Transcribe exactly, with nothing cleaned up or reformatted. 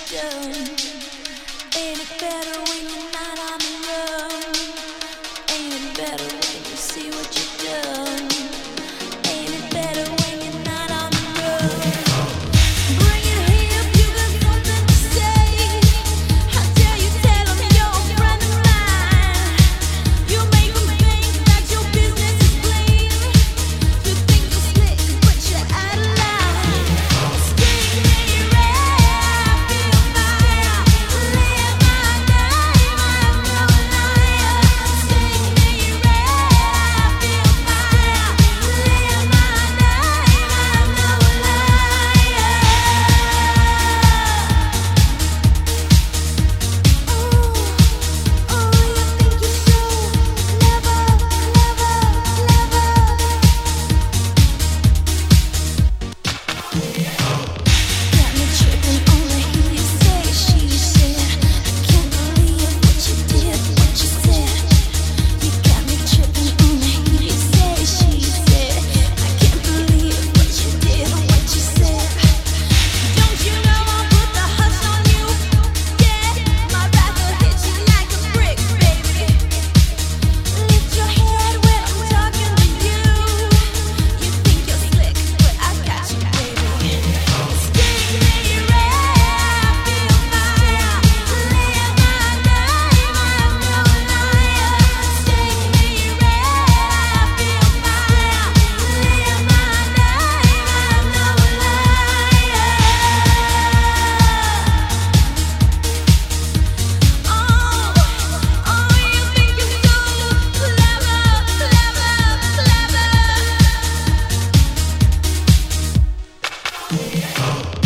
done. Ain't it better when you're not on the run? Ain't it better when you see what you've done? Ain't it better when you're not on the run? Bring it here if you got something to say. How dare you tell them you're a friend of mine? You make them think that your business is clean. You think you're slick, but you're out of line. Sting me red, I feel fire. Live my name, I'm no liar. Sting me red, I feel fire. Live my name, I'm no liar. Oh, oh, you think you're so clever, clever, clever. Got me tripping on the he say, she said. I can't believe what you did, what you said. You got me tripping on the he say, she said. I can't believe what you did, what you said. Don't you know I'll put the hush on you? Yeah, my rap will hit you like a brick, baby. Lift your head when I'm talking to you. You think you're slick, but I got you, baby. Sting me red, I feel fire. Live my name, I'm no liar. Sting me red, I feel fire. Live my name, I'm no liar. Oh, oh, you think you're so clever, clever, clever.